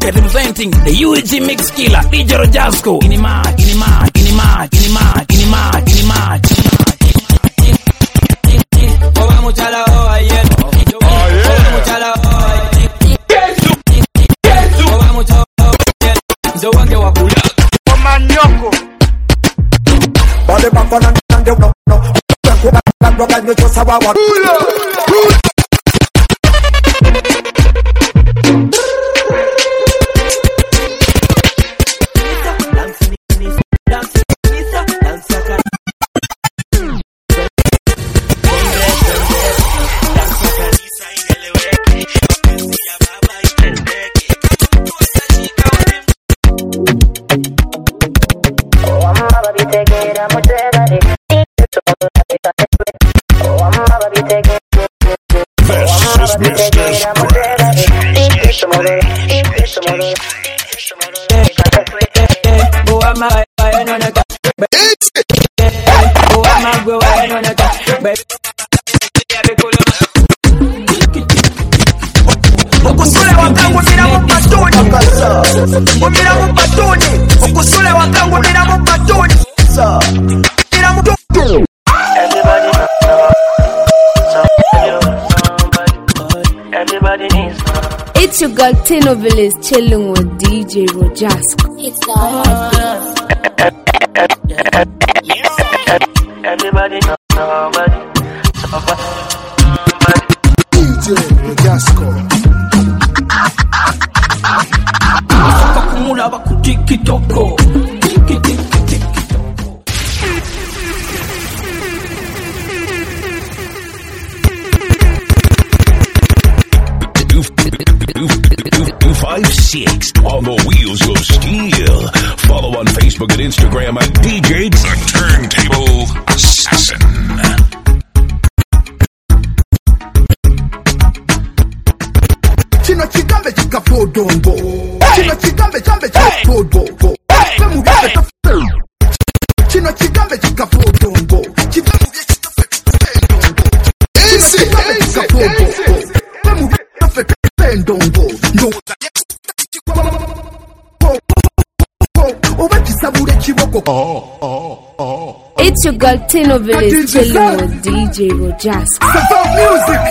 representing the UG Mix Killer, DJ Rojasco. In the mark. It's your girl Tinobilis chilling with DJ Rojasco. It's the everybody know somebody. DJ Rojasco. Kumula bakutiki toko. On the wheels of steel. Follow on Facebook and Instagram at DJ The Turntable Assassin. Chino chigambe chikafodongo. Chino chigambe chambe chikafodongo. Chino chigambe chikafodongo. Chino It's your girl Tinobilis chilling with DJ Rojasco. Music.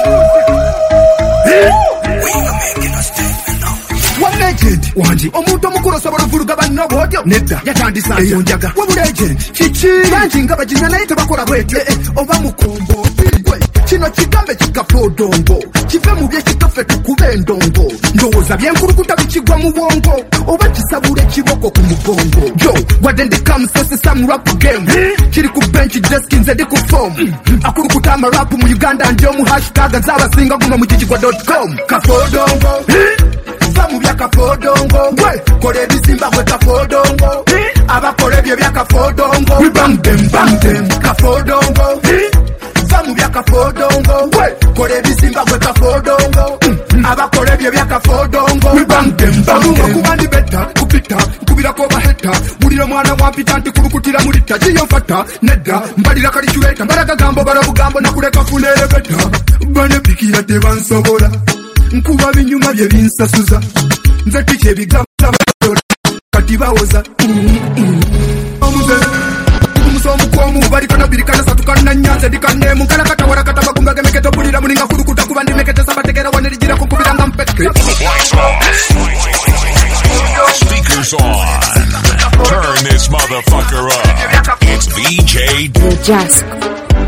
One legend, Wanji. Omuntu mukuru sabara vuruga banno bodyo. Netta, yatandisa ayonjaga. Wabu legend. Chichi. Banji ngaba jinya naye tebakora bwete. Oba mukombo. Chino chigambe chikafodongo. Chive mu bye kitofe tukube ndongo. Ndowoza byenkurukuta bichigwa mu bwongo. Oba kisabule kiboko ku mugongo. Yo, wadende come sese some rap game. Kiri ku bench desk nze ndi ku form. Akurukuta ama rap mu Uganda ndio mu hashtag z'abasinga guma mu jijigwa.com. Kafodongo. Vamu bya kafodongo. Kole bisimba kwe kafodongo. Abakole bye bya kafodongo. We bang them kafodongo. Vamu bya kafodongo. Kole bisimba kwe kafodongo. Abakole bye bya kafodongo. We bang them kubandi beta kupita kubira ko baheta muliro mwana wampita nti kurukutira mulita jiyo mfata nedda mbalira kali chueta mbaraga gambo barabugambo nakuleka fulere beta bane pikira tebansobola nkuba binyuma bye binsasuza nze tike bigambo kati bawoza omuze umusomu komu bali kana birikana satukana nyanze dikane mukala katawara katabagumba gemeketo bulira mulinga kurukuta kubandi mekete sabategera wanelijira kukubiranga mpeke. Speakers on. Turn this motherfucker up. It's VJ Rojasco.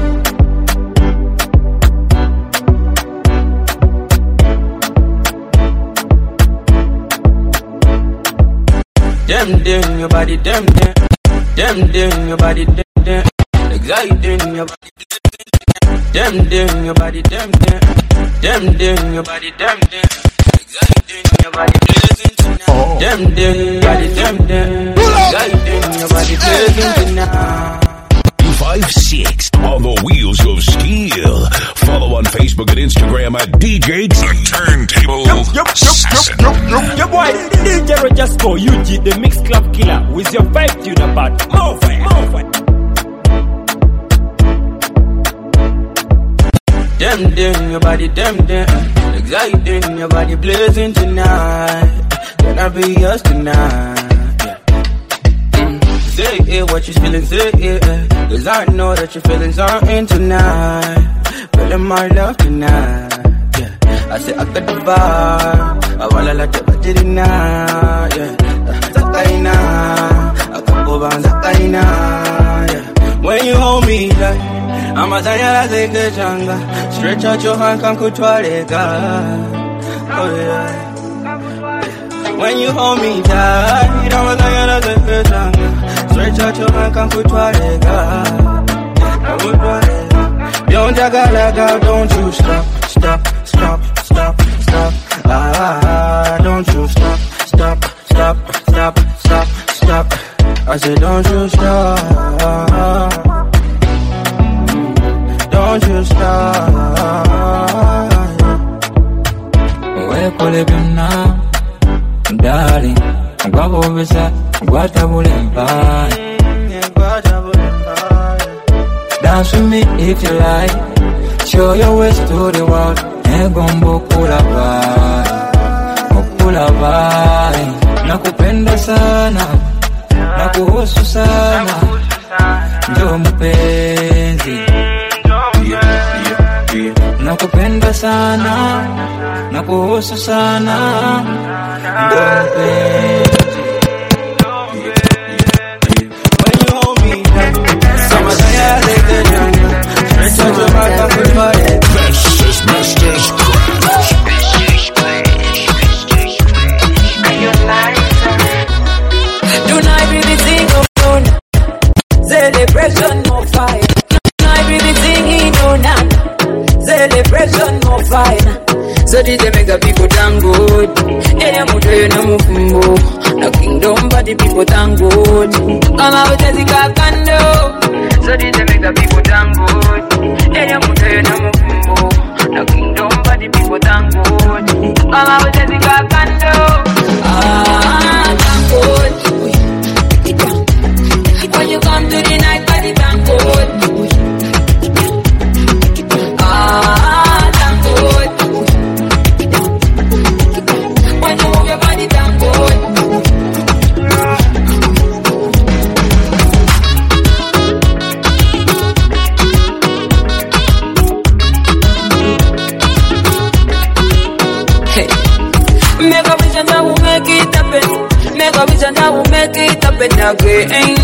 Them your body, them your body, them exciting your body, them your body, them your body, them exciting your body, blazing tonight. Them body, them exciting your body, blazing tonight. 256 on the wheels of steel. Follow on Facebook and Instagram at DJ The Turntable Assassin. Your boy DJ Rojasco, UG the Mix Club Killer with your vibe tune about more fire. Them your body, them exciting your body, blazing tonight. Can I be yours tonight? Say it, what you feeling, say it. Cause I know that your feelings are in tonight. Feeling my love tonight. I say I got the vibe. I wanna let you put it in now. Zakaina, I can go back Zakaina. When you hold me like I'm a Zayala Zekechanga. Stretch out your hand, can kutwaleka. Oh yeah. When you hold me tight, I'm a Zayala Zekechanga. Stretch out your hand, can kutwaleka. Don't jagalaga, don't you stop. Ah, don't you stop. I said, don't you stop. Don't you stop. We're calling now, darling. I'm going over that. What I wouldn't buy. Dance with me if you like. Show your ways to the world. Egombo kula vai. Nakupenda sana, nakuhusu sana. Njoo mpenzi. Nakupenda sana, nakuhusu sana. Njoo mpenzi. When you hold me tight, I'm a Zayala Zekechanga. Stretch out your hand, can kutwaleka. This is Mr. Scratch. Tonight we be singing on celebration more fire. Tonight we be singing on celebration more fire. So did they make the people thank God? Hey, I'm doing no mufumbo. No kingdom, but the people thank God. Come out as the candle. So did they make the people thank God? Hey, I'm doing no mufumbo. No kingdom, but the people thank God. Come out as the candle. Ah, thank God. When you come to the night party, thank God. Ah, thank God. When you move your body, thank God. Hey, make a vision that will make it happen. Make a vision that will make it happen again.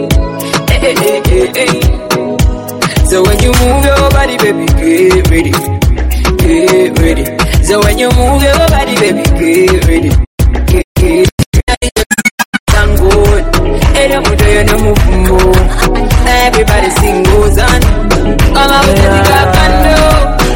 Hey. So when you move your body, baby, get ready. So when you move your body, baby, get ready. Thank God. Hey, I'm doing no move. Everybody sing goes on. Come out with the candle.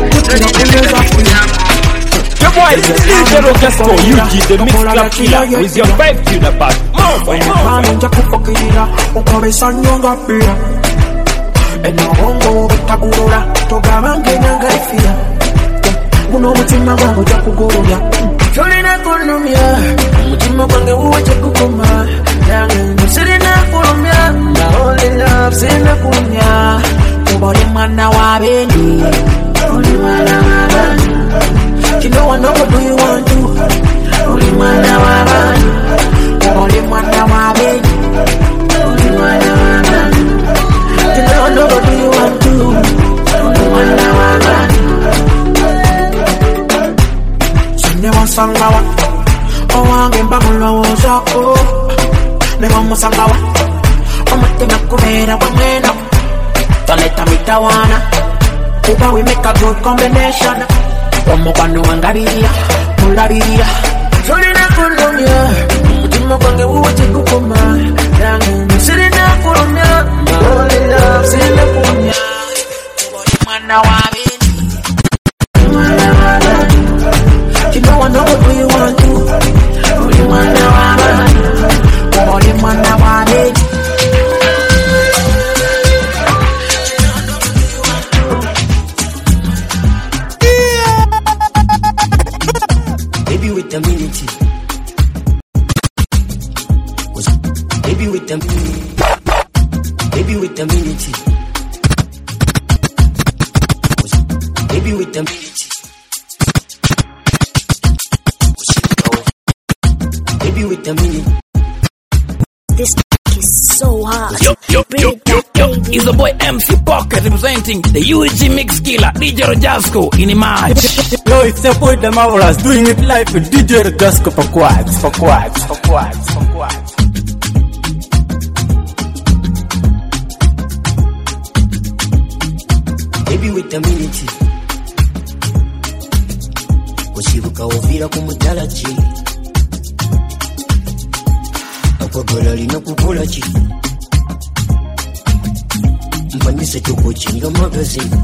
Your boy is DJ Rojasko, UG, the Mix Club Killer, with your 5 tune apart. Nja kufokirira ukomesa nyonga pia enahongo bitakugorora togaba ngenyangaifira guno omutima gwange jakugorora kyolina kunnumya omutima gwange wuwe kyekukoma nange sirina kulumya naole love sirina kulumya kuba oli mwana wa bendi oli mwana wa bani kino wano what do you want to oli mwana wa bani only one now, baby. Only one now, baby. You don't know what you want to. Only one now, baby. Send one sangawa. Oh, I'm in Bangladesh. Oh, me vamos sangawa. Oh, me tengo comida, comida. Toneta mitawana. Uba we make a good combination. Como cuando angaría, mularía. Solina Colombia. Mutima kwange uwache kukoma nange sirina kulumya only love sirina kulumya ubali mwana wa beni mwana wa beni you know I know what you want to only mwana wa beni ubali mwana wa beni baby with the minute. Baby with the minute. Baby with the minute. Baby with a minute. This is so hard. Yo, it's the boy MC Pocket representing the UG Mix Killer, DJ Rojasco in the match. Yo, it's the boy the Marvelous doing it live with DJ Rojasco for quads. Baby with a minute. Kushibuka ovira kumutala chi. Akwagala lina kukola chi. Mpandise choko chinga magazine.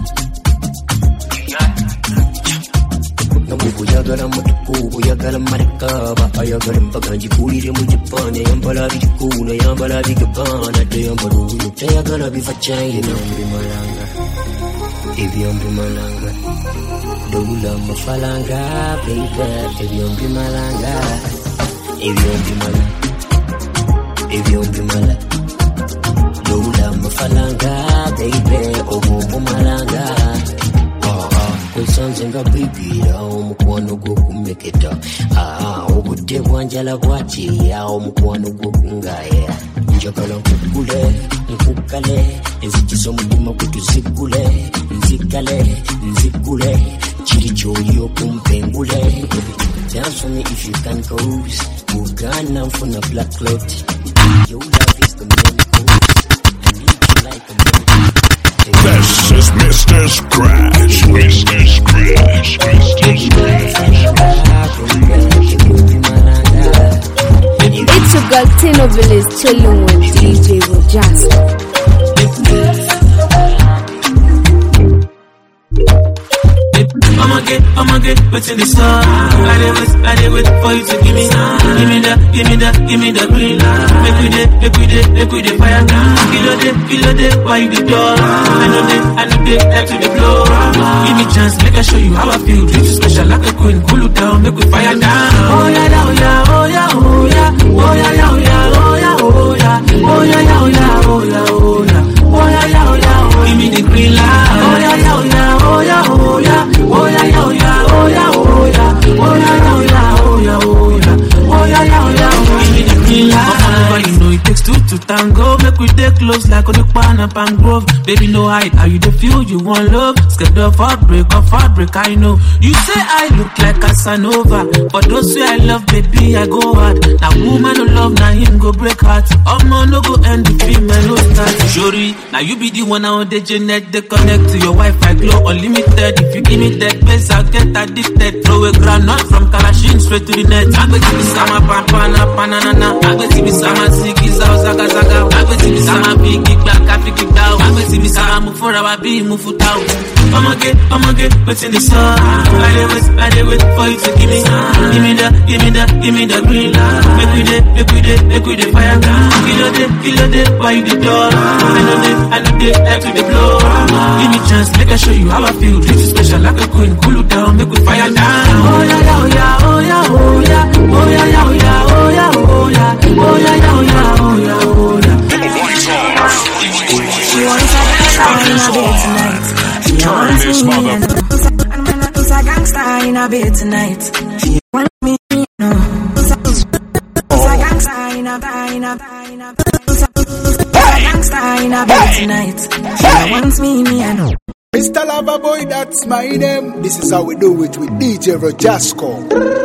Namukuyagala matuku, kuyagala marekaba. Ayagala mpaka njikulire mu Japan. Yambala bikuna, yambala bigabana. Teyambala uyu, teyagala bifa China. Nambi malanga, ebyombi malanga. Doula mafalanga, baby. Ebyombi malanga, ebyombi malanga. Ebyombi malanga. Doula mafalanga, baby. Obo malanga. Kwesanzenga baby, omukwano gwo kumeketa. Obudde bwanjala bwati, omukwano gwo kungaya. Njagala nkukule, nkukale, enzikiza omutima gwe tuzigule, nzigule, kiri ky'oli okumpengule. Dance for me if you can cruise. Uganda nfuna black clout. Your love is the main course. I need you like a man. This is Mr. Scratch. It's your girl Tino Village chilling with DJ Rojasco. I'ma get what's in the sun. I did wait for you to give me the green light. Make we the fire down. Kill the why you the door. I know they like to the blow. Give me chance, make I show you how I feel. Treat you special like a queen, cool you down, make we fire down. Oh yeah, oh yeah, oh yeah, oh yeah, oh yeah, oh yeah, oh yeah, oh yeah, oh yeah, oh yeah, oh yeah, oh yeah, oh yeah, oh yeah, oh yeah. Give me the green light. Oh yeah, oh yeah, oh yeah, oh yeah, oh yeah, oh yeah. Oh yeah, oh yeah, oh yeah, oh yeah, oh yeah, oh yeah, oh yeah, oh yeah. Give me the green light. You know it takes two to tango. Make we take close like on the pan up and grove. Baby, no hide. How you the feel? You want love? Scared of heartbreak, I know. You say I look like Casanova, but those way I love, baby, I go hard. Now woman no love, now him go break heart. Man no go end the film, man no start. Shori, now you be the one out the Janet. They connect to your Wi-Fi, glow unlimited. If you give me that base, I'll get addicted. Throw a granite from Kalashin straight to the net. I'm going to be sama panana. I'm going to be sama siki zaga. I'm going to be sama big back, I'm going to be sama move for our be move out. I'ma get what's in the sun. I did wait for you to give me the green light. Make we the fire down. Kill the why you the door. I know they like to the blow. Give me chance, make I show you how I feel. Treat you special like a queen, cool you down, make we fire down. Oh yeah, oh yeah, oh yeah, oh yeah, oh yeah, oh yeah, oh yeah, oh yeah, oh yeah, oh yeah, oh yeah, oh yeah, oh yeah. She wants a gangster in a bed tonight. She wants me, and it's a gangster in a bed tonight. She wants me, no. It's a gangster in a bed tonight. She wants me, I know. Mr. Loverboy, that's my name. This is how we do it with DJ Rojasco.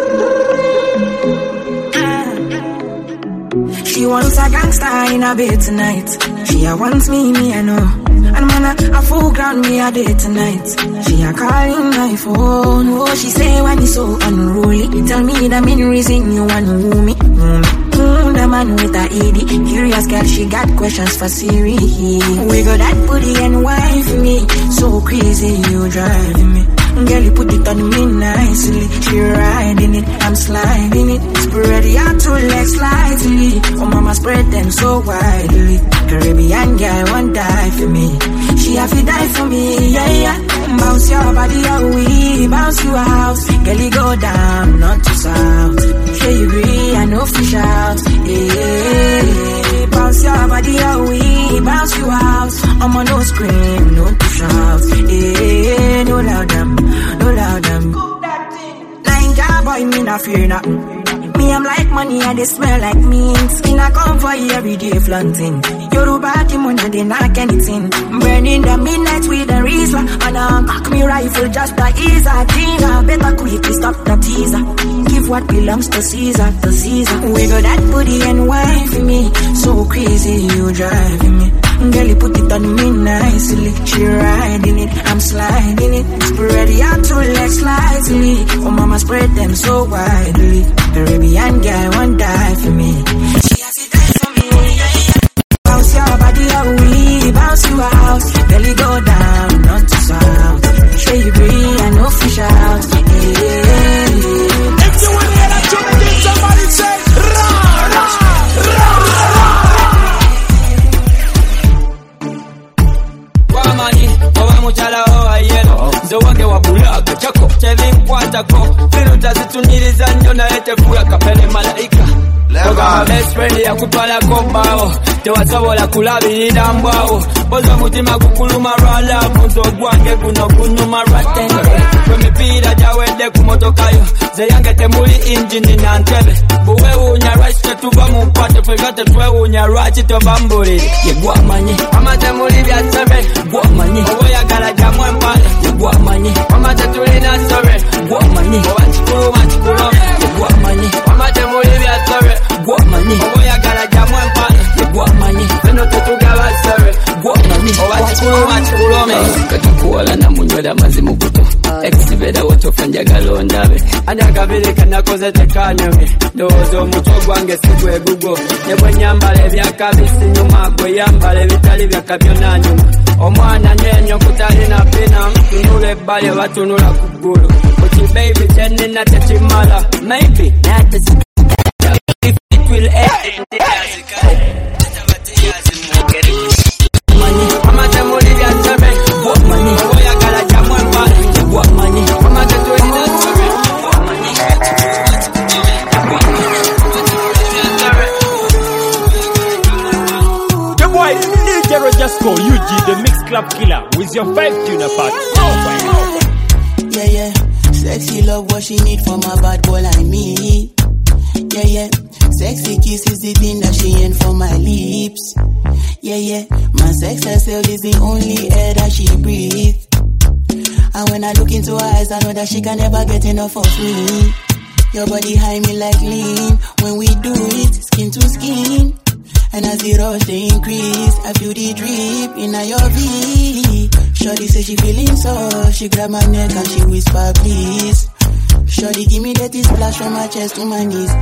She wants a gangster in a bed tonight. She wants me, I know. And man, a full ground me a day tonight. She a calling my phone. Oh, she say when it's so unruly. Tell me the main reason you want to woo me. The man with a ED. Curious girl, she got questions for Siri. Wiggle that booty and wine for me. So crazy, you driving me. Girl, you put it on me nicely. She riding it, I'm sliding it. Spread your two legs slightly. Oh, mama spread them so widely. Caribbean girl won't die for me. She have to die for me, yeah. Bounce your body away, bounce you out. Girl, you go down, not to south. Sure you agree, I know fish out. Yeah. Bounce your body away, bounce you out. I'm on no scream, no to shout. Yeah, no loud them. Nine guy boy, me not fear nothing. Me a I'm like money and they smell like mint. Skin I come for you every day flaunting. Yoruba Timon they knock anything. Burning the midnight with a Rizla. And cock me rifle just to ease a Tina. Better quickly stop the teaser. Give what belongs to Caesar, to Caesar. Wiggle that booty and wine for me. So crazy you driving me. Girl, you put it on me nicely. She riding it, I'm sliding it. Spread your two legs slightly. Oh mama, spread them so widely. Caribbean girl won't die for me. She has to die for me. Bounce your body away, bounce you out. Belly go down, not to south. Show you breathe and no fish out. If you want to hear that tune, somebody say ra ra ra ra. Wamani, wawe muchala hoa yeno. Zawage wa bulaga chako, chevi mkwatako. Firuta zituniliza njona ete fuya kapele malaika. Koga best friend ya kupala kombao. Tewasobola kulabirira mbwawo. Bozo mutima kukuluma rala. Muzo gwange guno kunyuma ratenge. Kwemipira jawede kumotokayo. Zeyange temuli injini na ntebe. Buwe unya rachi tetuba mpate. Fegate twe unya rachi tobamburi. Yegwa manyi mama temuli vya sebe. Gwa manyi owe ya garaja mwempale. Yegwa manyi mama tetulina sore. Gwa manyi owa chikuru machikuru. Yegwa manyi mama temuli vya sore. Gwa manyi owe ya garaja mwempale. Yegwa manyi feno tetugaba sore. Gwa manyi owa chikuru machikuru. Katukuwala na munywela mazimu kuto. Exibeda wotofanja galondabe. Adakabili kanakoze tekanyome. Dozo mucho gwange sigwe gugo. Nebwe nyambale vyakabisi nyuma. Gwe yambale vitali vyakabyo na nyuma. Omwana nyenyo kutali na pina. Tunule bale watunula kugulu. Uchi baby teni na techimala. Maybe not as if it will end in the money, mama temuli vya sebe. What money? Oya gala jamwe mbale. What money? Mama tetuli na sebe. What money? The boy DJ Rojasco, UG the Mix Club Killer with your 5 tune apart. Yeah, yeah. Sexy love what she need from a bad boy like me. Yeah, yeah. Sexy kiss is the thing that she ain't for my lips. Yeah, yeah. My sex herself is the only air that she breathes. And when I look into her eyes, I know that she can never get enough of me. Your body high me like lean. When we do it, skin to skin. And as the rush they increase, I feel the drip in your V. Shorty say she feeling so. She grab my neck and she whisper please. Shorty give me that splash from my chest to my knees.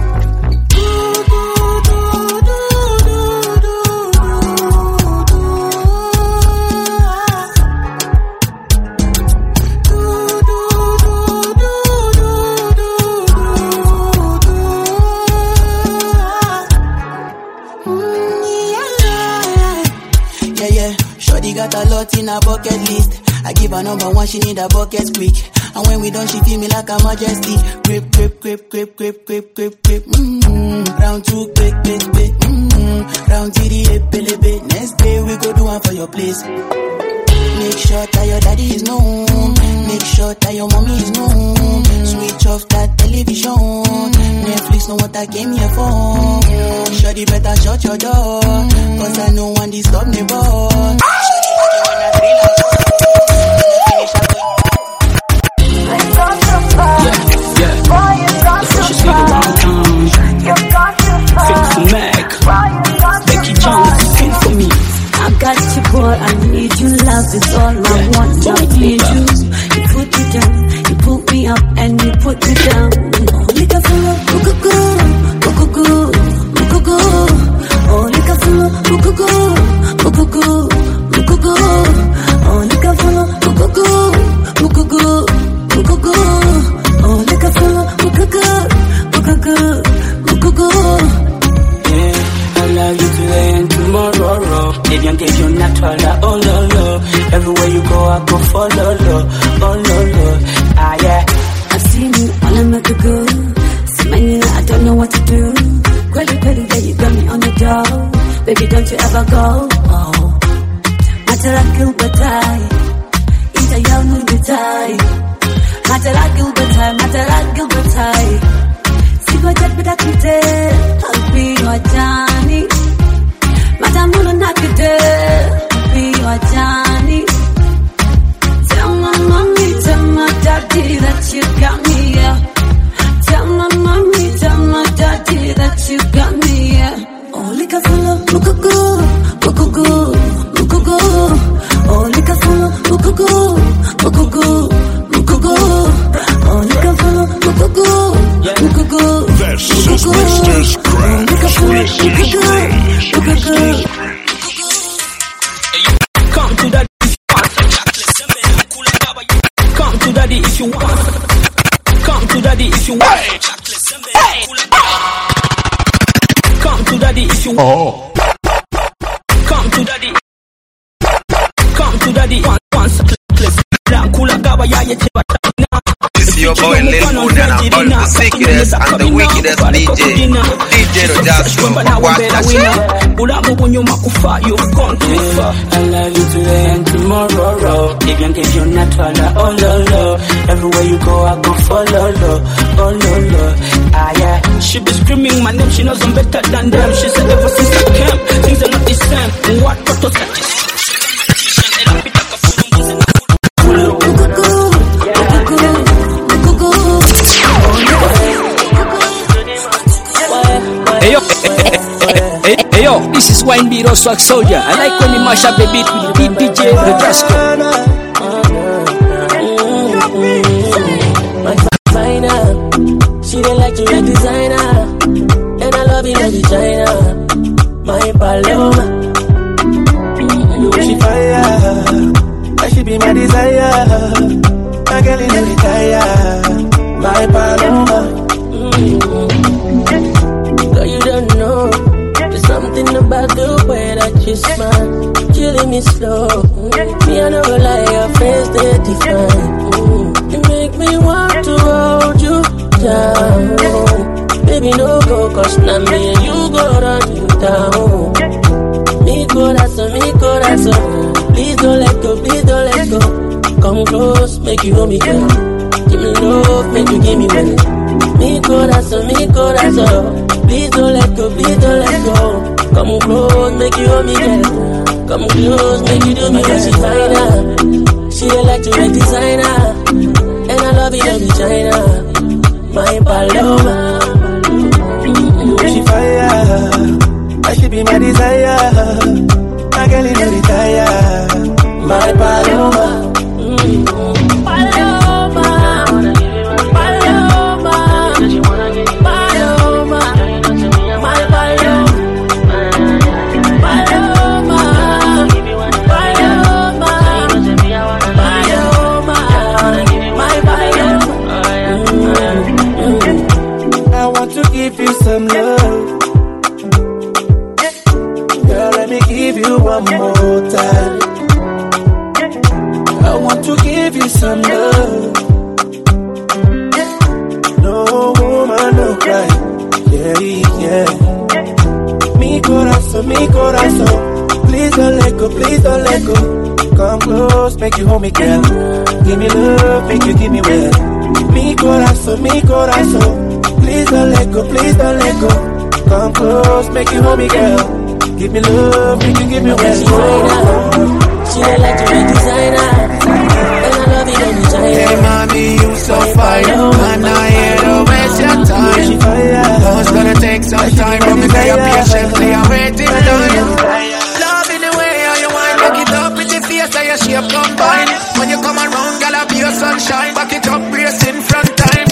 Got a lot in her bucket list. I give her number one, she need a bucket quick. And when we done, she feel me like a majesty. Grip, grip, grip, grip, grip, grip, grip, grip. Round two, quick, quick, quick. Round three, epelebe. Next day we go do one for your place. Make sure that your daddy is known. Make sure that your mommy is known. Switch off that television. Netflix know what I came here for. Shorty better shut your door. Cause I know one disturb me, boy. I got you, boy, I need you, love is all I want, I need you. You put me down, you put me up, and you put me down. Lick a full of cuckoo, cuckoo, cuckoo. Oh, lick a full of cuckoo, cuckoo, cuckoo. Oh, lick a full of cuckoo, cuckoo, cuckoo. Oh, lick a full of cuckoo, cuckoo, cuckoo. I love you today and tomorrow. Baby, I'm getting you natural, oh no no. Everywhere you go, I go follow, oh no no. Ah yeah. I see you, wanna make a go. Smiling, I don't know what to do. Quite pretty that you got me on the door. Baby, don't you ever go. Oh, Matala Gilbertai, it's a young Gilbertai. Matala Gilbertai, Matala Gilbertai. go jet with a kitty. I'll be your Johnny. Madam, will not be there. I'll be your Johnny. Tell my mommy, tell my daddy that you got me, yeah. Tell my mommy, tell my daddy that you got me, yeah. Oh, liquor full of mukugu, mukugu, mukugu. Oh, liquor full of mukugu, mukugu, mukugu. Oh, liquor full of mukugu, mukugu. This is Mr. Scratch. Come to daddy if you want. Come to daddy if you want. Come to daddy if you want. Hey. Come to daddy if you want. Come to daddy. Come to daddy once. It's your boy Lil Moon and I'm one of the sickest and the wickedest DJ Rojasco. I love you today and tomorrow. Even if you're not father, oh lolo. Everywhere you go, I go follow, oh lolo. Ah yeah. She be screaming my name, she knows I'm better than them. She said ever since I came, things are not the same. What photos that you see? Hey yo, this is Wine Beat or Swag Soldier. I like when you mash up the beat with the DJ Rojasco. My designer, she don't like to wear designer, and I love it like China. My Paloma, she fire, I should be my desire. My girl is retire, my Paloma. Girl, you don't know, there's something about the way that you smile, killing me slow. Me, I never lie, your face they define. You make me want to hold you down. Baby, no go, cause now me and you go run you down. Mi corazón, please don't let go, please don't let go. Come close, make you hold me, girl. Give me love, make you give me well. Mi corazón, please don't let go, please don't let go. Come close, make you hold me, girl. Come close, make you do me well. She finer, she don't like to wear designer, and I love it every China. My Paloma, she fire, I should be my desire. My girl is retire, my Paloma. Give you some love, girl, let me give you one more time. I want to give you some love. No woman, no cry. Yeah, yeah. Mi corazón, please don't let go, please don't let go. Come close, make you hold me, girl. Give me love, make you give me well. Mi corazón. Please don't let go, please don't let go. Come close, make you hold me, girl. Give me love, make you give me well. She don't like to be designer, and I love it every China. Hey mommy, you so fine, and I here to waste your time. Oh, it's gonna take some time, but me there patiently, I'm waiting on you. Love in the way how you want, back it up with the face and your shape combine. When you come around, girl, I be your sunshine. Back it up, brace in front time.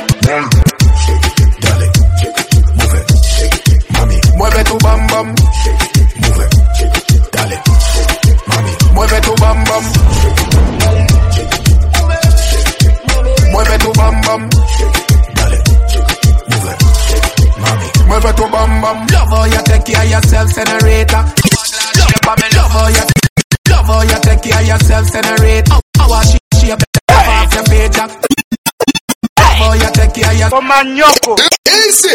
Mueve tu bam bam, mueve, dale, mami, mueve tu bam bam, mueve tu bam bam, dale, mueve, mami, mueve tu bam bam. Love how you take care of yourself, senorita. Love how you take care of yourself, senorita. How she better off your page. Love how you take care of yourself. Comanyoko. Easy.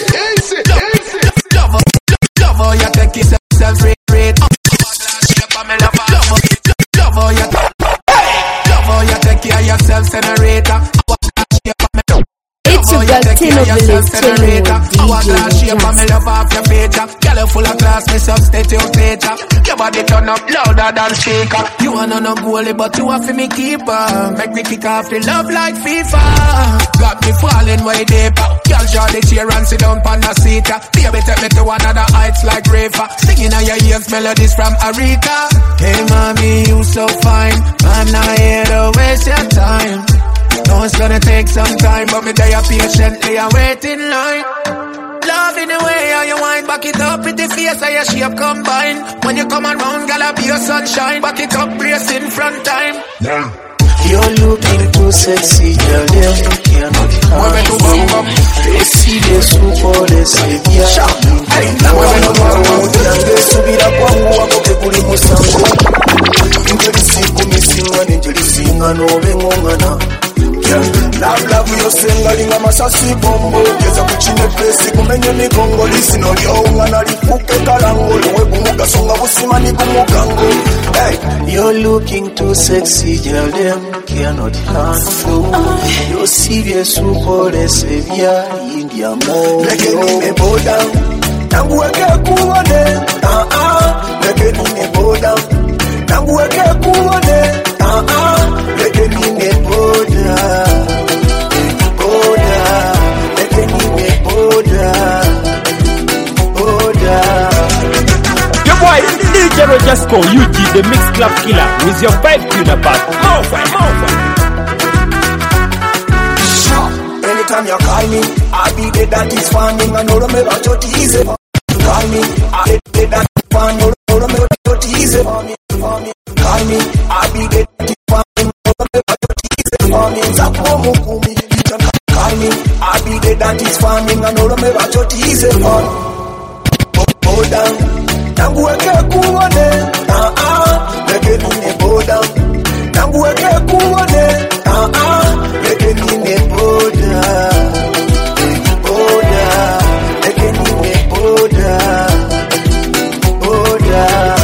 Love how you take yourself, rate. Love how you take care of yourself, senorita. It's your girl Tino Village chilling with DJ Jasco. Girl, you full of class, me substitute teacher. Your body turn up louder than speaker. You wanna no goalie, but you want for me keeper. Make me kick off the love like FIFA. Got me falling way deeper. Girl, draw the chair and sit down on the seat. Baby, take me to another heights like Rafa. Singing on your ears melodies from Aretha. Hey, mommy, you so fine. I'm not here to waste your time. No, it's gonna take some time, but me there patiently and wait in line. Love in the way how you wind, back it up with the face how your shape combine. When you come around, girl, I'll be your sunshine. Back it up, brace in front time. Yeah. You're looking too sexy, girl, there you cannot hide. They see the super, they say, yeah. Subira kwangu wako kekuli musango. Njoli siku misinga, njoli singa no bengongana. Love yosenga linga masasi bombo. Geza kuchine plesi kumenye migongo. Lisino liongana lifuke kalango. Luwe bumuga songa busima ni bumugango. You're looking too sexy, girl, them cannot handle. You're serious, super, they say, yeah, India more. Lekeni me bow down. Nangu weke kuwane. Lekeni me bow down. Nangu weke kuwane. Lekeni me bow down. Bow down. Lekeni me bow down. Bow down. Your boy DJ Jasco, UG the Mix Club Killer with your 5 tune about more fun. Anytime you call me, I'll be there, that is fun. I know me about your tease. Call me, I'll be there, that is fun. I know me about your tease. Call me, I'll be there, that is fun. I know me about your tease. Zapo mukumi, you can call me, I'll be there, that is fun. I know me about your tease. Hold down, nangu weke kuwane. Lekeni me bow down. Nangu weke kuwane. Lekeni me bow down. Bow down. Lekeni me bow down. Bow down.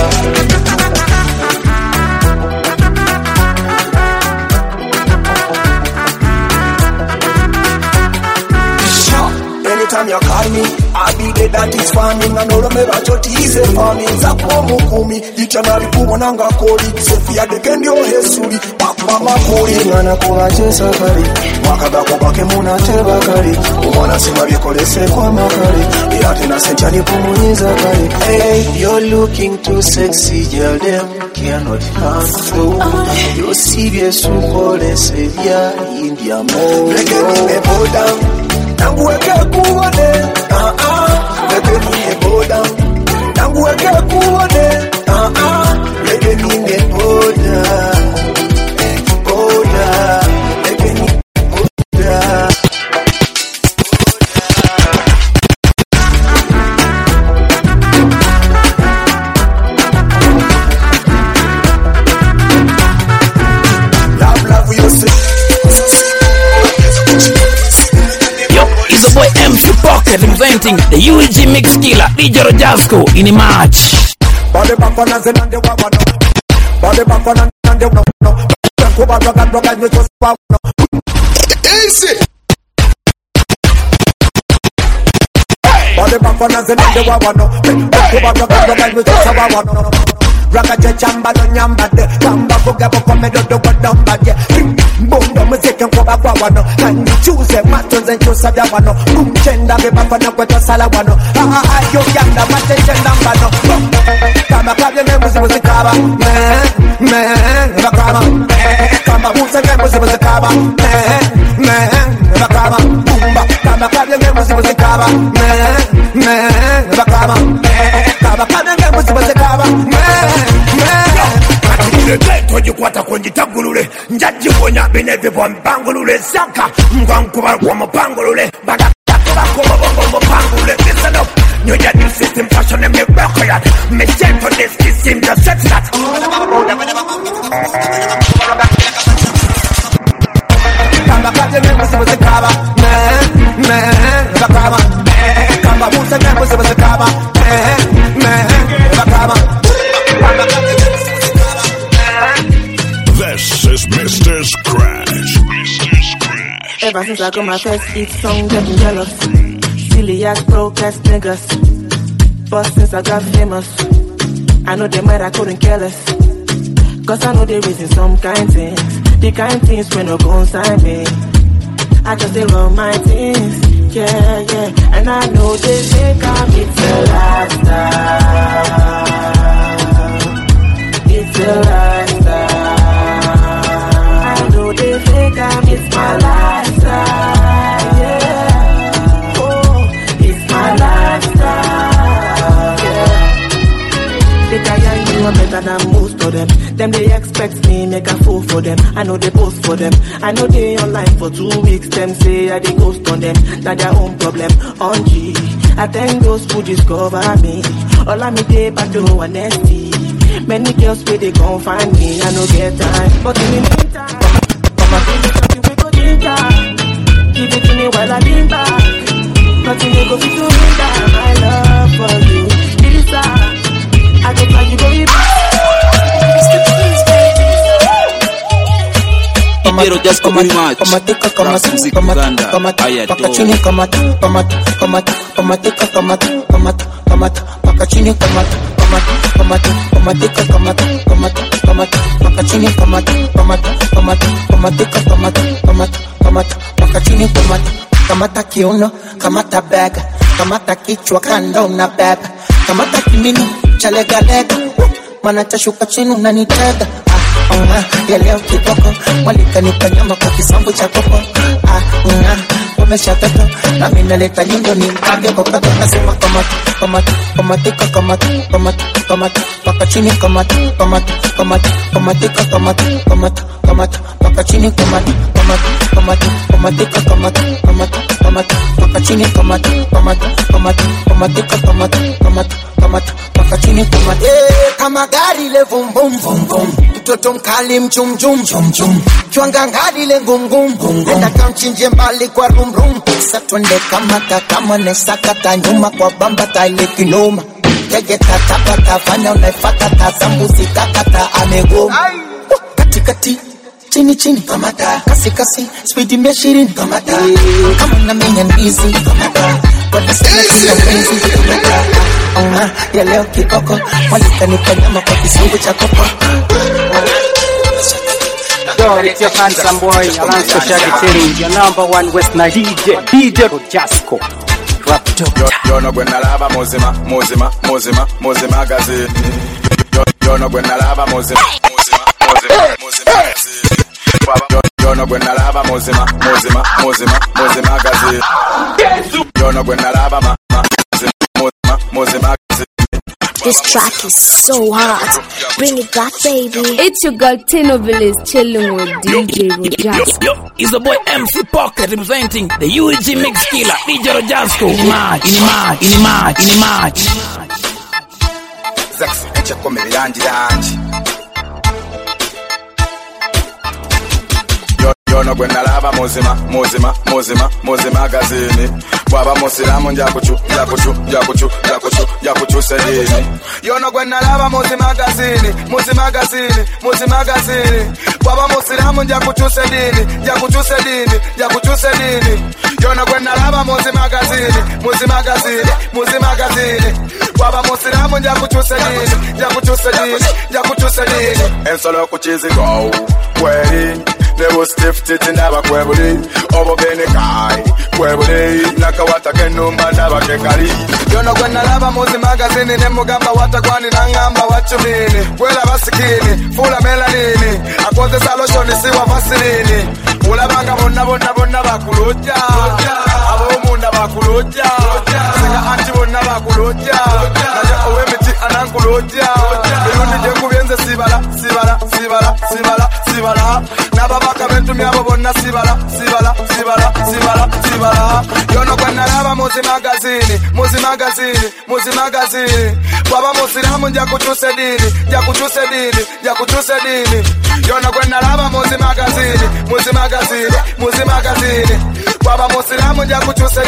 Anytime you call me, I'll be there, that is farming. I know me about your tease farming. Zapo mukumi, dictionary kubonanga koli. Sefia de kendio hesuri, papa makuri. Ngana kula chesa kari, wakabako bake muna teba kari. Umwana sima bikolese kwa makari. Yate na senchani pumuliza kari. Hey, you're looking too sexy, girl, them cannot handle. You're serious, super, they say, yeah, India more. Lekeni me bow down. Nangu weke kuwane. Lekeni me bow down. Nangu weke kuwane. Lekeni me bow down. Bow down. Lekeni me bow down. Love yourself. It's the boy MC Pocket representing the UG Mix Killer DJ Jasco in March. Body back on and the wabano. Body back on and the wabano. Kuba rock and just wabano. Easy. Body back on and the wabano. Kuba rock and just wabano. Rakaje chamba no nyamba de Kamba kuga boko medo do wadamba je Bondo muzike mkoba kwa wano Kandi chuze matonze nchusa vya wano Kumchenda beba fana kweto sala wano Yo yanda mate chenda mbano Kamba kabye nge muzi kaba Bakama Kamba muze nge muzi kaba Bakama Bumba Kamba kabye nge muzi kaba Bakama Kamba kabye nge muzi kaba Tojikwata kunjitagulule njajibonya binevivo mpangulule saka mkwankuba kwa mpangulule badakaba kwa bongo mpangulule listen up new new system fashion and me rock ya me set on this system just set that Kamba kaje ngembo sibo kaba bakama Kamba musa ngembo sibo kaba bakama This is Mr. Scratch. Mr. Scratch. Ever since I got my first hit song, getting jealous. Silly ass broke ass niggas. But since I got famous, I know they might I couldn't care less. Cause I know they raising some kind things. The kind things when no go inside me. I just they love my things. Yeah, yeah. And I know they think I'm it's a lifestyle. It's a lifestyle. I know they think it's my lifestyle. Yeah. Oh, it's my lifestyle. Yeah. They can't you are better than most of them. Them they expect me make a fool for them. I know they post for them. I know they online for 2 weeks. Them say I they ghost on them. That their own problem. On G, I thank those who discover me. All I me day back to honesty. Many girls where they gon' find me. I no get time, but in the meantime, come on, baby, something we go drink. Give it to me while I lean back. Nothing they go fit to hinder my love for you. Lisa, I go fly you baby. Pero just come much. Kamata kiuno, kamata bega, kamata kichwa kando na beba, kamata kimini, chalega lega, mana tashuka chini unanitega. Ya leo kiboko, walika nikanyama kwa kisambu cha koko. Wamesha toto, na mina leta nyundo ni mkage kwa kato. Nasema kamata, kamata, kamatika kamata, kamata, kamata, paka chini kamata, kamata, kamata, kamatika kamata, kamata, kamata, paka chini kamata, kamata, kamata, kamatika kamata, kamata, kamata, paka chini kamata, kamata, kamata, kamatika kamata, kamata, kamata, paka chini kamata. Kama gari le vum vum vum vum. Mtoto mkali mchum chum chum chum. Chwanga ngadi le ngum ngum ngum. Nenda kamchinje mbali kwa rum rum. Satwende kamata kama nesakata nyuma kwa bamba taile kinoma. Kege tatapata fanya unaifata tazambuzi kakata amegoma. Katikati chini chini kamata. Kasi kasi speedi meshirini kamata. Kama na menya ndizi kamata. Kwa tasema kina mpenzi kamata. Ya leo kikoko walika nikanyama kwa kisungu cha koko. Yo, it's your handsome boy, Alonso Shaggy, your number one West Night DJ Rojasco. Rap top. Yo no gonna lava mozima, mozima, mozima, mozima gazi. Yo no gonna lava mozima, mozima, mozima, mozima gazi. Yo no gonna lava mozima, mozima, mozima, mozima gazi. Yo no gonna lava mozima, mozima gazi. This track is so hot. Bring it back, baby. It's your girl Tino Village chilling with DJ Rojasco. Yo, it's the boy MC Pocket representing the UG Mix Killer, DJ Rojasco. Inimaj. Zaxi, echa come yanji. Yo no gonna lava mozima, mozima, mozima, mozima gazini. Baba mosilamu njakuchu sedini. Yo no gonna lava mozima gazini, mozima gazini, mozima gazini. Baba mosilamu njakuchu sedini. Yo no gonna lava mozima gazini, mozima gazini, mozima gazini. Baba mosilamu njakuchu sedini. And solo kuchizi go, wedding. They was stiff titty never quebble. Over bene kai, quebble. Nakawata kenumba never kekari. Yo no gonna lava mozi magazine. Nemugamba watakwani nangamba wachumini. Kwela basikini, fula melanini. Akote saloshoni siwa vasilini. Ula banga bonna bakuloja. Abo munda bakuloja. Sega anti bonna bakuloja. Naja owe miti anankuloja. Mirundi jengu vienze sibala. Nababaka bentu myabo bonna sibala. Yo no gonna lava mozi magazine. Baba mosilamu njakuchuse dini. Yo no gonna lava mozi magazine. Baba mosilamu njakuchuse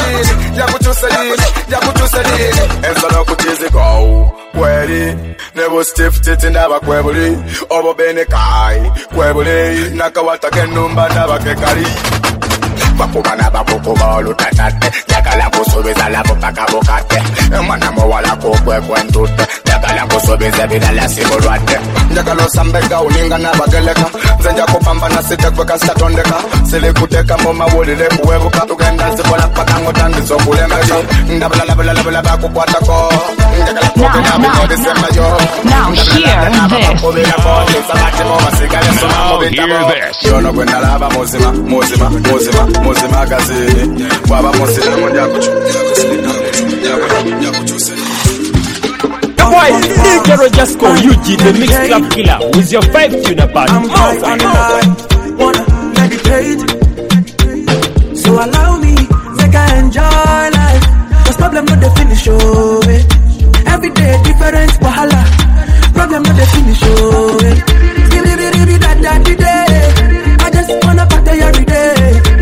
dini. Ensolo kuchizi go, kweli. Nebo stiff titi naba kwebuli. Obo bene kai, kwebuli. Nakawata kenumba naba kekari. bakubana bakukuba olutatate njagala kusuubiza labo paka bukate mwana muwala kukwekwentutte njagala kusuubiza ebirala sibulwadde njagala osambega ulinga n'abageleka nze nja kupambana sitekweka sitatondeka sirikuteka mu mawulire kuwebuka tugenda nzikola paka ngotandiza okulemeka ndabulalabulala bakukwatako njagala kwogera binebisemayo yono gwe nalaba muzima gazini bwaba musirimu The boy DJ Rojasco, UG, the mix club killer, with your 5-tuner band. I'm high on the line, wanna meditate. So allow me, make I enjoy life. Cause problem not the finish, oh every day different wahala. Problem not the finish, oh I just wanna party every day.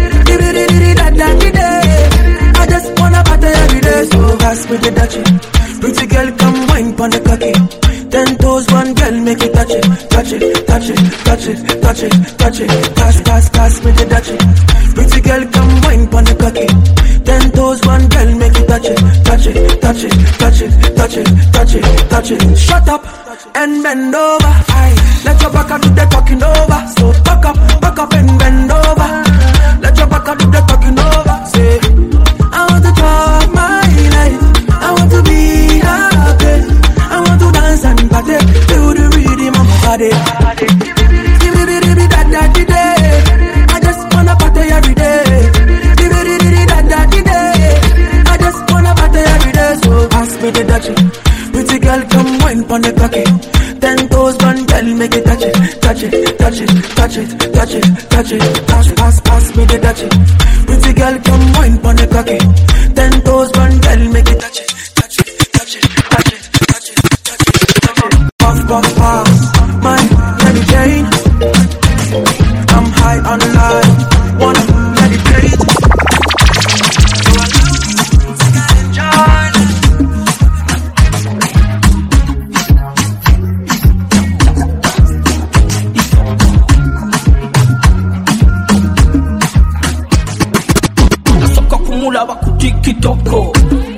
I just wanna party every day. So pass me the Dutchie. Pretty girl, come wine pon the cocky. 10 toes, one girl, make it touch it, touch it, touch it, touch it, touch it, touch it. Pass me the Dutchie. Pretty girl, come wine pon the cocky. 10 toes, one girl, make it touch it, touch it, touch it, touch it, touch it, touch it, touch it. Shut up and bend over. Aye. Let your back do the talking over. So back up and bend over. Let your back do the talking over. Say, I want to talk my life. I want to be happy. I want to dance and party. Feel the rhythm of my body. Give me the day. I just wanna party every day. Give me the day. I just wanna party every day. So ask me the Dutchie. Pretty girl, come wine pon the cocky. 10 toes, one girl, make it touch it, touch it, touch it, touch it, touch it, touch it. Pass me the Dutchie. Pretty girl, come wine pon the cocky. 10 toes, one girl, make it touch it, touch it, touch it, touch it, touch it, touch it. Puff, my meditate. I'm high on the line, wanna meditate. So I love you, I enjoy. Mula baku tikitoko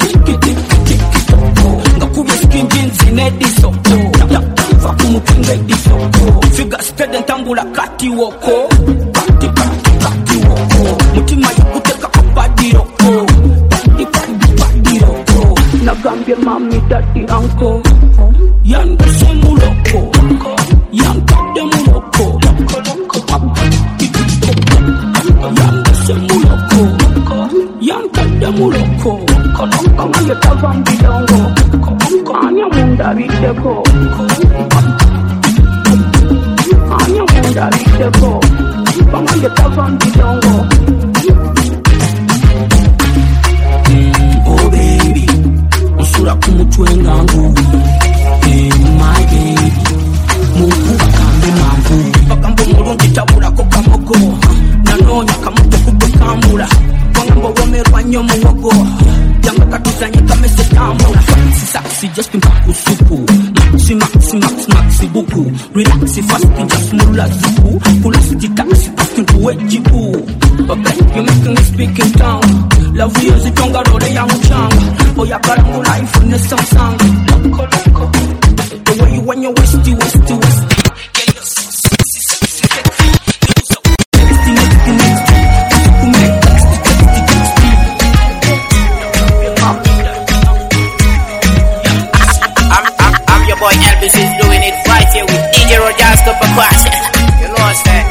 ngakubye skinjinzi nedisoko vakumukinga edisoko figa stede ntambula kati woko kati woko mutima yukuteka kapadiroko padiroko nagambye mami dadi anko yandese muloko yankade muloko yandese muloko yankade muloko kama yetava mbidongo anya munda biteko anya munda biteko kama yetava mbidongo. Oh baby usura kumutwe ngangu my baby mukuba kambe mangu bakambo mulungi tabula ko kamogo nanonya kamuto kubekambula wangambo womerwa nyomo wogo yanga katuzanye kamese tambula saxi just mpaku supu maxi buku relax fast just mula zuku pulasti taxi paskin tuwe jibu okay you making me speak in tongue love you zitonga role ya mchanga oya karamu life ne samsung loko the way you when you westy yeah you so I'm your boy Elvis is doing it right here with DJ Rojasco Paquat. You know what I'm saying?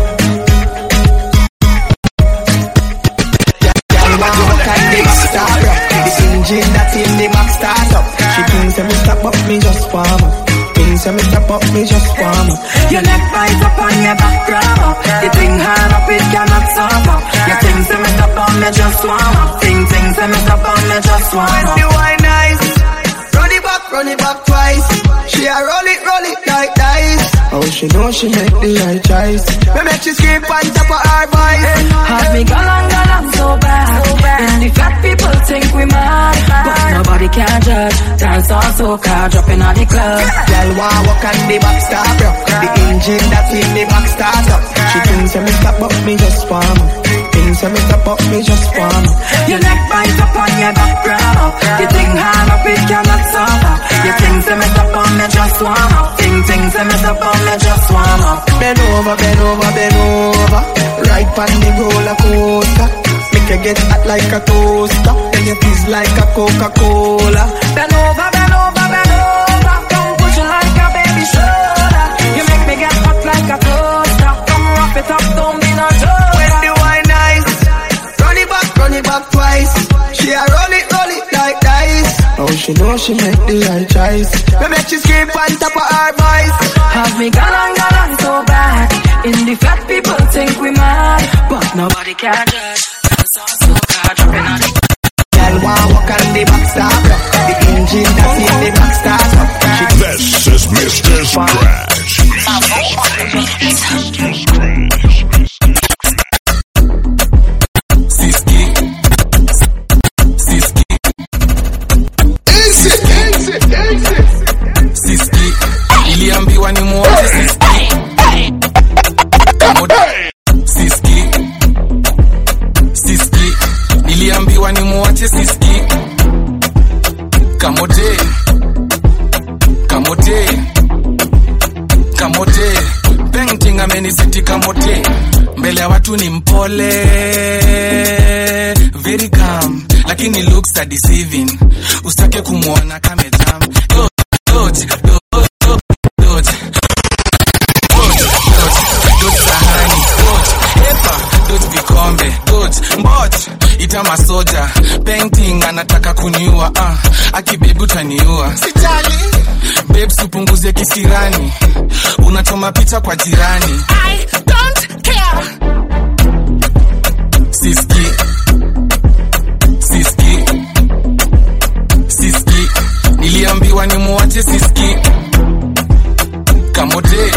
This engine that's in the max start up. She thinks that me stop up, me just warm up. Thinks that me stop up, me just warm up. Your neck bite up on your back grab up. You think hard up, it cannot stop up. You think that me stop up, me just warm up. Things that me stop up, me just warm up. The wine nice. Run it back twice. She a roll it like dice. Oh, she know she make the right choice. Me make she skip on top of her voice. Have me galang so bad. And the fat people think we mad, but nobody can judge. Dance on soca, dropping on the club. Girl want walk on the back start up. The engine that's in the back start up. She thinks that me stop up, me just warm up. Things that me top up, me just warm up. Your neck bite up on your background. You think hard up, it cannot solve up. You think say me top on me just warm up. Things say me top on me just warm up. Bend over, bend over, bend over. Right on the roller coaster. Make you get hot like a toaster. Then you fizz like a Coca-Cola. Bend over, bend over, bend over. Come push it like a baby shoulder. You make me get hot like a toaster. Come wrap it up, don't be no joke. When the wine nice, run it back twice. She a roll it like dice. Oh, she know she make the right choice. Me make she scream on top of her voice. Have me galang so bad. In the flat people think we mad, but nobody can judge. So bad, dropping on it. Girl want walk on the back stop. The engine that's in the back start up. This is Mr. Scratch. Siski iliambiwa ni muote Siski. Siski iliambiwa ni muote Siski. Kamote painting amenisiti kamote. Mbele ya watu ni mpole, very calm, lakini looks are deceiving. Usitake kumuona kama jam. Dodge sahani, dodge vikombe, dodge mbot ita masoja. Painting anataka kuniua, akibebu taniua. Sitali babes, upunguze kisirani, unachoma picha kwa jirani. I don't care. Siski niliambiwa ni muache Siski. Kamote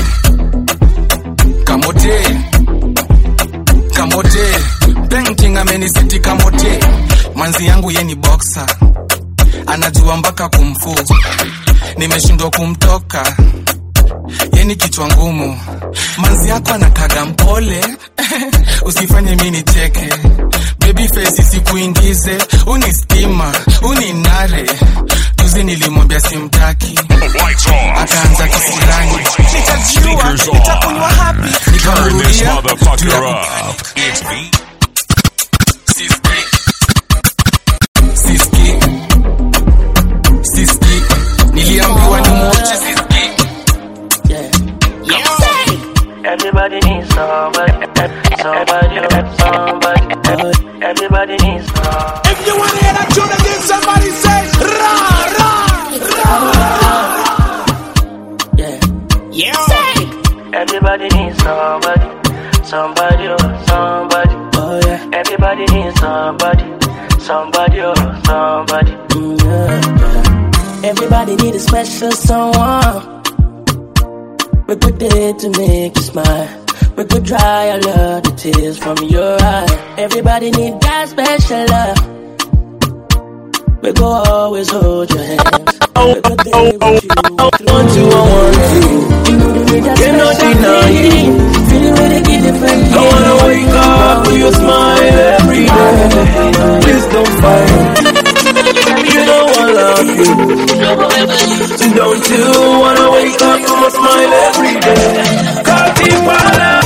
painting amenisiti kamote. Manzi yangu ye ni boxer, anajua mpaka kumfu. Nimeshindwa kumtoka, ye ni kichwa ngumu. Manzi yako anakaga mpole. Usifanye mimi nicheke. Baby face isikuingize, unistima, uninare. Juzi nilimwambia simtaki, akaanza kisirani. Nitajua, nitakunywa happy. Nikamurudia, Siski niliambiwa ni muoche Siski. Everybody needs somebody. Everybody needs somebody. If you want to hear that tune again, somebody say ra ra ra. Yeah. Everybody needs somebody. Somebody. Oh yeah. Everybody needs somebody. Somebody. Yeah. Everybody need a special someone. We good day to make you smile. We could dry all of the tears from your eye. Everybody need that special love. We go always hold your hands. We go there with you. I want you. Cannot deny you. Feeling really different. I wanna wake up with your smile every day. Please don't fight. You know I love you. Don't you wanna wake up with a smile every day? Katipala.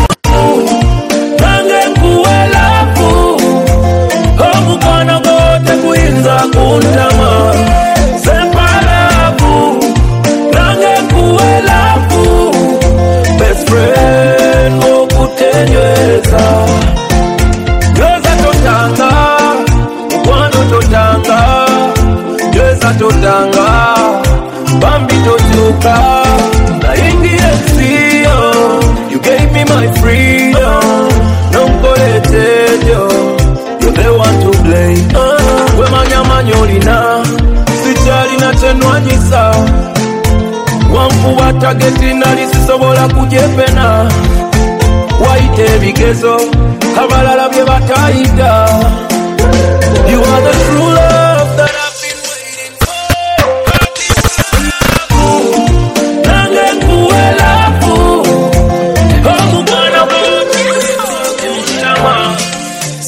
Kuntama separabu nange kuelabu best friend okutenyeza yoza totanga ukwano totanga yoza totanga bambi totuka na ingie sio. You gave me my freedom, nongoletejo, you're the one to blame. Nyolina sichali na tenwanyisa wamfuwa tageti nalisisobola kujepena waite ebigezo abalala bye batayita. You are the true love that I've been waiting for. Nange kuelafu omukwana kuntama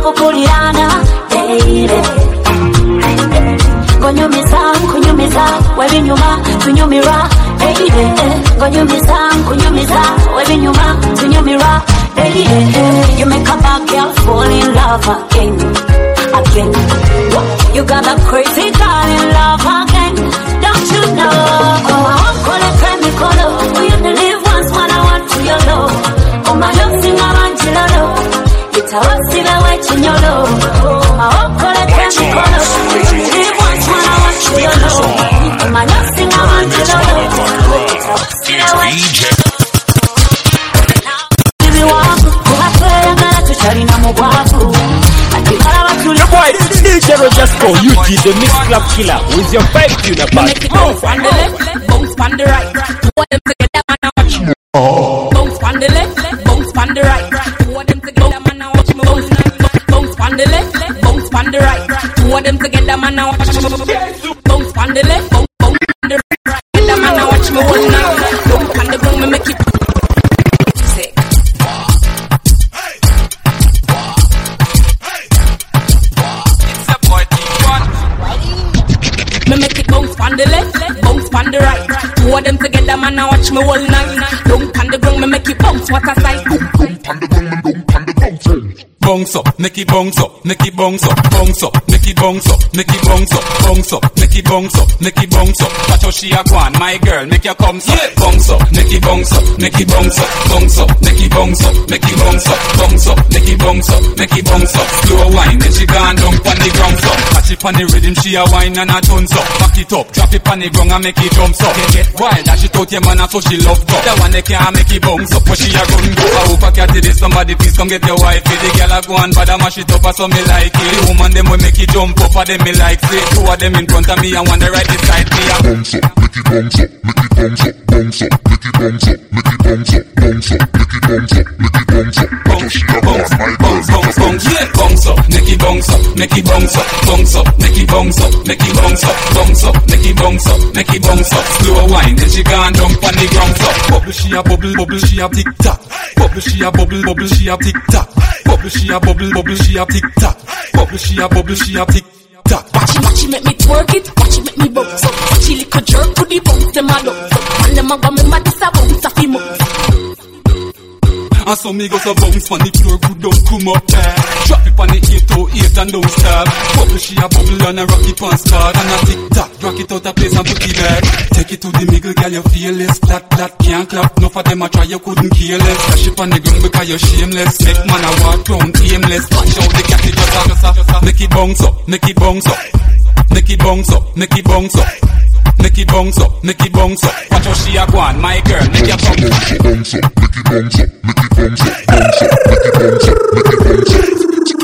kunyumiza, webinyuma, tunyumira. Hey, kunyumiza, kunyumiza, webinyuma, tunyumira. Hey, you make a bad girl fall in love again. You got a crazy girl in love again. Don't you know? Call it chemical. We only live once, man. I want to your love. Oh my love, sing around to your love. It's a what's in a way to your love. Call it chemical. We only live once, man. I want to your love. Oh my love, sing around to your love. It's a what's in a way to your love. Your boy DJ Rojasco, you did the mix club killer with your vibe tuner back. Bounce on the left, bounce on the right. Put them together, man, I watch me. Bounce on the left, bounce on the right. Put them together, man, I watch me. Bounce on the left, bounce on the right. Put them together, man, I watch me. Bounce on the left, bounce on the right. Together, man, I watch me all night. Bounce on the ground, me make it. Me make it bounce on the left, bounce on the right. Two of them together, man, I watch me all night. Don't on the ground, me make it bounce. What a sight! Bounce up, make it bounce up, make it bounce up, bounce up, make it bounce up, make it bounce up, bounce up, make it bounce up, make it bounce up. Watch how she a go on, my girl, make your come up, bounce up, make it bounce up, make it bounce up, bounce up, make it bounce up, make it bounce up, bounce up, make it bounce up, make it bounce up. Slow wine, then she gone down on the ground up. Catch it on the rhythm, she a wine and a tunes up. Back it up, drop it on the ground and make it jump up. Get wild, that she thought your man so she love go. That one they can't make it bounce up, but she a run go. I hope I catch it, somebody please come get your wife. The girl a go on, but I mash it up, so me like it. The woman them will make it jump up, and them me like it. Two of them in front of me and one the right beside me. Bounce up, make it bounce up, make it bounce up, bounce up, make it bounce up, make it bounce up, bounce up, make it bounce up, make it bounce up. Bounce, bounce, my girl, bounce, bounce, yeah, bounce up, make it bounce up, make it bounce up, bounce up, make it bounce up, make it bounce up, bounce up, make it bounce up, make it bounce up. Slow wine, then she gone jump on the ground up. Bubble, she a bubble, bubble, she a tick tock. Bubble, she a bubble, bubble, she a tick tock. Bubble, she a bubble, bubble, she a tick tock. Bubble, she a bubble, she a tick tock. Watch it, make me twerk it. Watch it, make me bounce up. She lick a jerk to the bounce, them a love. And them a go me mad, this a bounce, a fi move. And so me go so bounce on the floor, good don't come up there. Drop it on the 808 and don't stop. Bubble, she a bubble and a rock it on start. And a tick tock, rock it out a place and put it back. Take it to the middle, girl, you fearless. Flat, can't clap. Enough of them a try, you couldn't care less. Dash it on the ground because you're shameless. Make man a walk round aimless. Watch out the cat, it just a. Make it bounce up, make it bounce up. Make it bounce up, make it bounce up. Make it bounce up, make it bounce up. Watch how she a go on, my girl, make your bounce up. Bounce up, make it bounce up, make it bounce up, bounce up, make it bounce up, make it bounce up.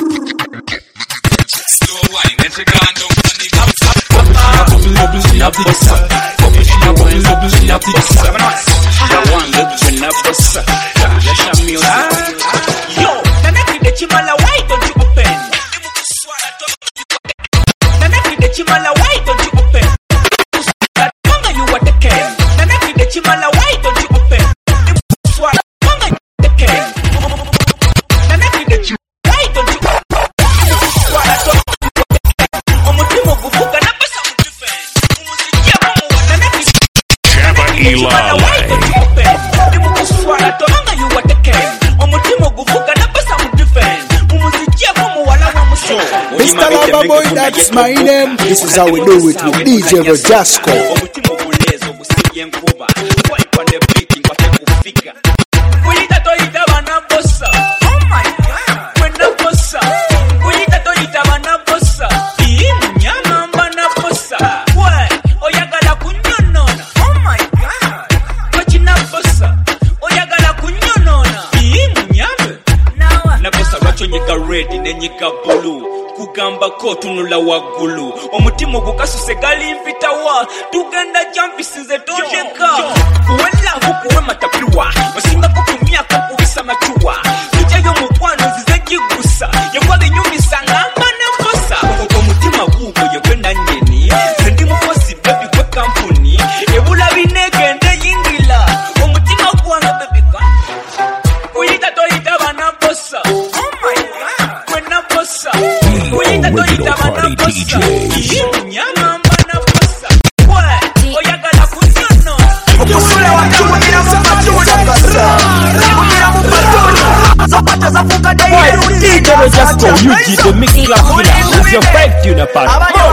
Slow wine, then she gone down on the ground. Bubble, bubble, she a tick tock. Bubble, she a bubble, bubble, she a tick tock. She a one look when I bust up. Yes, I'm music. Yo, na make the chimala, why don't you open? Na make the chimala, why don't you open? Chimala, why don't you open? Swallow, the can. Why don't you swallow? Omutimo gufuka na pesa mudifend. Umusikia Jabba Eli. Why don't you open? Swallow, tomanga you what the can. Omutimo gufuka na pesa mudifend. Umusikia wala wa muso. Mr. Lava Boy, that's my name. This is how we do it with DJ Rojasco. Yenkuba, boy on the beating, what you figure. We need to eat a banabosa. Oh my God, when the bossa. We need to eat a banabosa. Nyama banabosa. What? Oyagala kunyonona. Oh my God, what you not bossa? Oyagala kunyonona. Nyama. Now, na bossa wacho nyika red, nenyika blue. Kugamba ko tunula wagulu omutima gukasuse gali mpita wa tugenda champisize tojeka wala hukuwe matapiwa wasinga kutumia kubisa machua tujayo mukwano zizegigusa yakwaga nyumi sangamba na fosa omutima gugo yekwenda nyeni sendi mukosi baby kwa kampuni ebula binegende yingila omutima gwanga baby kwa uyita toyita bana bossa. Oh my God, when na bossa. Original Party DJ. DJ Rojasco, you did the mix club killer with your 5 tune apart.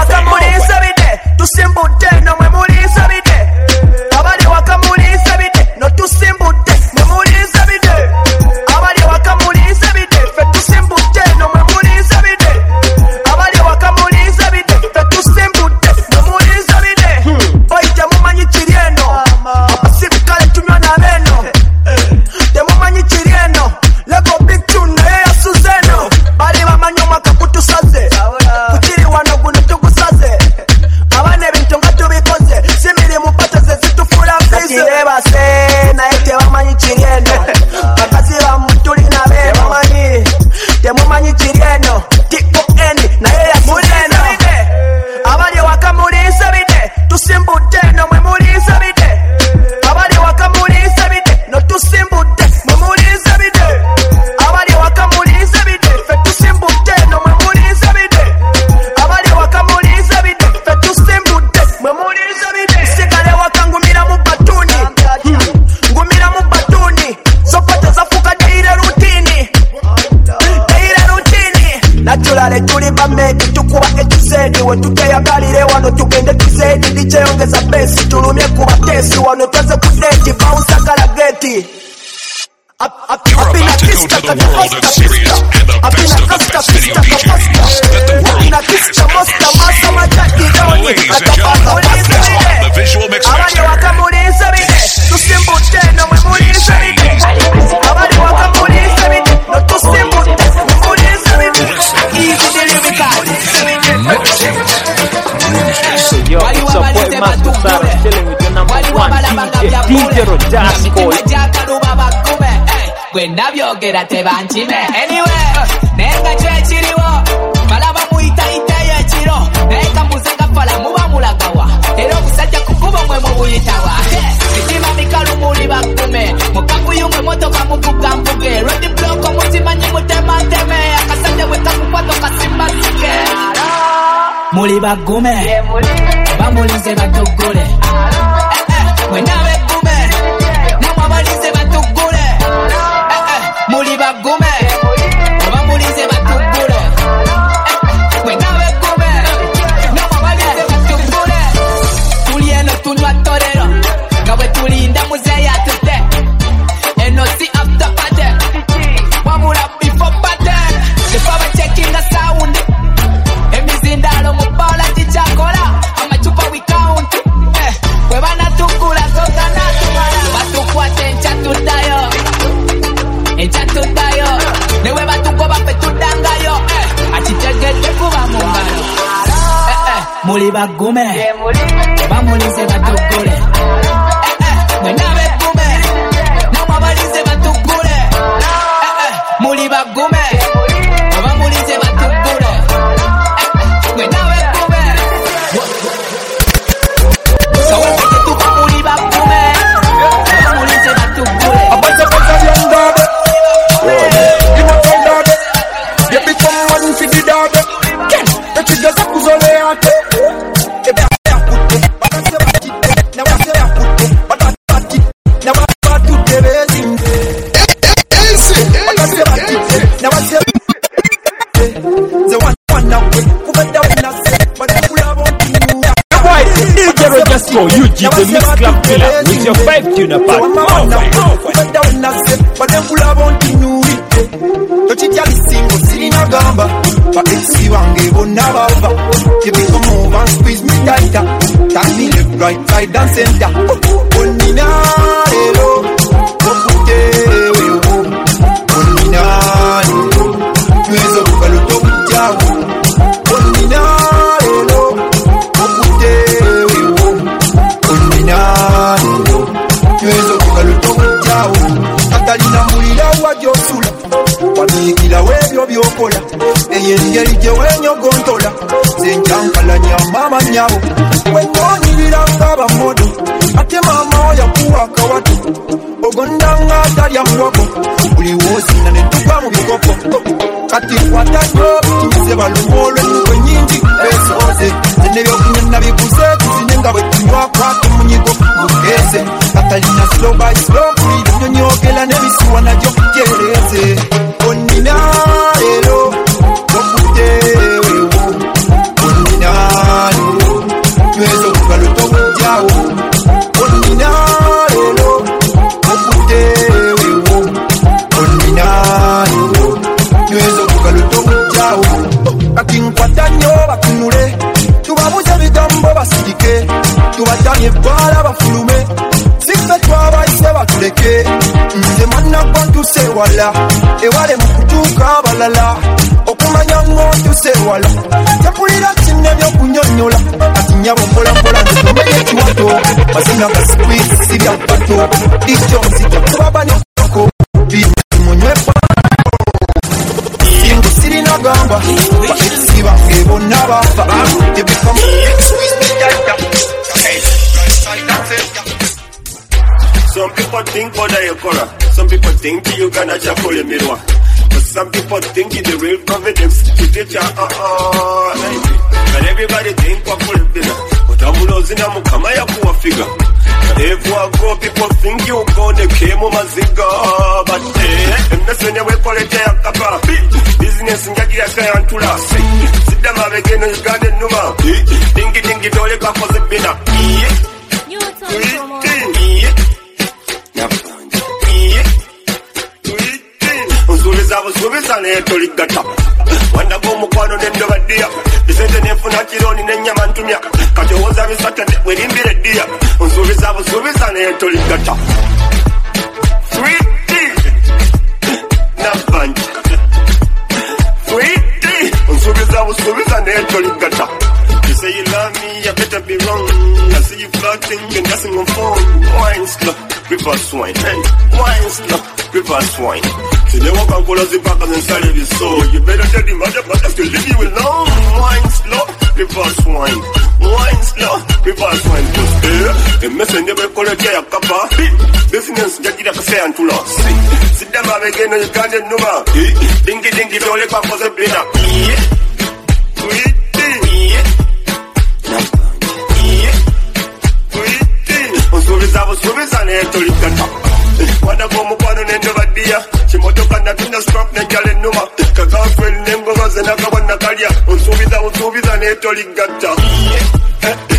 Gwenda byogera tebankime anyway nenga kyekiriwo balaba muyitaita yekiro nenga muzanga fala muba mulagawa era omusajja kukuba mwe mubuyitawa sitima mikalu muli bakume mukakuyumwe motoka muvuga mvuge ready block omutima nyi mutema teme akasajja bwe kakukwata kasimba sike muli bagume bamulize batugule gwenda begume namwe abalize batugule muli bagume oba mulize batugule gwenda begume namwe abalize batugule tuli eno tunywa torero nga bwe tulinda muzeeyi atute eno si after party wabula before party tefa bacekinga sound emizindalo mu bawla kikyakola amacupa we count bwe banatukula zotanatubala batukwate enkyatuddayo enkyatuddayo newe batugoba fe tuddangayo akitegedde kuba mu ngalo muli bagume oba mulize batugule mwena begume namwe abalize batugule muli bagume oba mulize batugule mwena begume saweteke tuba muli bagume oba mulize batugule So you did the mix club killer with your 5 tune apart. Exi wange bonna bava. You become move and squeeze me tighter. Tap me left, right, side and center. Onina hello, okute wewo. Onina hello, tuweza kukalo tokujao. Onina hello, okute wewo. Onina hello, tuweza kukalo tokujao. Katalina mulila wajosula. Wabikila webyo byokola. Eyengeri gye wenyogontola zenjankalanya mama nyabo wenonyibira bamodo ate mama oyakuwa akawatu ogondanga atalya muwogo buli wosina netuva mu bikopo kati kwatayo tuze balumolwe nukwe nyingi besoze zenebyokunyana bikuze tuzine nga bwe tunywa kwatu munyigo mugeze katalina slow by slow kulinyonyogela nebisiwa najyo kyereze twala bafulume sife twabayise batuleke nze mwanagwa tusewala ewale mu kutuuka abalala okumanya ng'otusewala tepulira kinne by'okunyonnyola atinyabo mpolampola nze tumenye ekiwato mazinga ga squeeze si bya pato dijjo nzija kubaba nekako bimunywepa singu sirina gamba bakisiba ngebonna bafa tebikamu Some people think what I occur. Some people think you gonna chapel in mirror. But some people think it's the real confidence. To teach but everybody think what full dinner. But I'm losing a mukamaya poor figure. If you go, people think you go the came on my ziga. But and that's when you wait for the day of business in Yagia and Tula. Sit down again and you got the number. Dingy, don't you got for the dinner. Unsubiza neetoligata wandaga omukwano nendobadia bisente nenfuna kironi nenyama ntumya kati owoza bisata werimbira eddiya unsubiza neetoligata nabanja unsubiza neetoligata. You say you love me, you better be wrong. I see you flirting, you're dancing on phone. Wine slow, reverse wine. Hey, wine slow, reverse wine. So they walk and call us the back and inside of his soul. You better tell the mother to leave you alone. Wine slow, reverse wine. Wine slow, reverse wine. The messenger never call a jay a kappa. Business, just get a say and to loss. Sit down again and you can't get no more. Dingy, don't let back for the dinner. Unsubiza neetoligata wandaga omukwano nendobadia kimotoka natunda strap nejala ennuma kakafel nengobaze nakabona kalya unsubiza neetoligata